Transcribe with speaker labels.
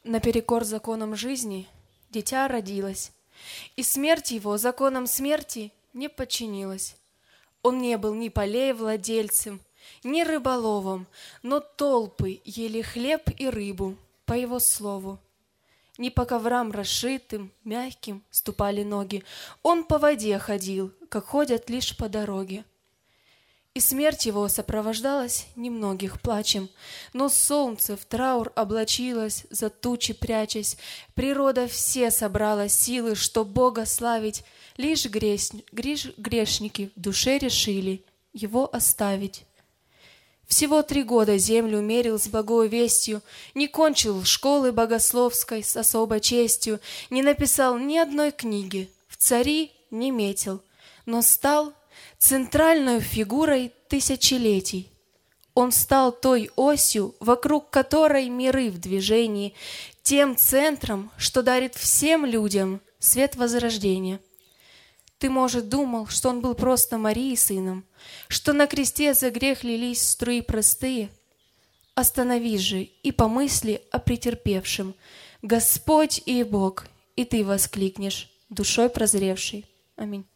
Speaker 1: Наперекор законам жизни дитя родилось, и смерть его законам смерти не подчинилась. Он не был ни полей владельцем, ни рыболовом, но толпы ели хлеб и рыбу по его слову. Ни по коврам расшитым, мягким ступали ноги, он по воде ходил, как ходят лишь по дороге. И смерть его сопровождалась немногих плачем, но солнце в траур облачилось, за тучи прячась. Природа все собрала силы, чтоб Бога славить. Лишь грешники в душе решили его оставить. Всего 3 года землю мерил с благою вестью, не кончил школы богословской с особой честью, не написал ни одной книги, в цари не метил, но стал центральной фигурой тысячелетий. Он стал той осью, вокруг которой миры в движении, тем центром, что дарит всем людям свет возрождения. Ты, может, думал, что он был просто Марии сыном, что на кресте за грех лились струи простые? Остановись же и помысли о претерпевшем. Господь и Бог, и ты воскликнешь, душой прозревший. Аминь.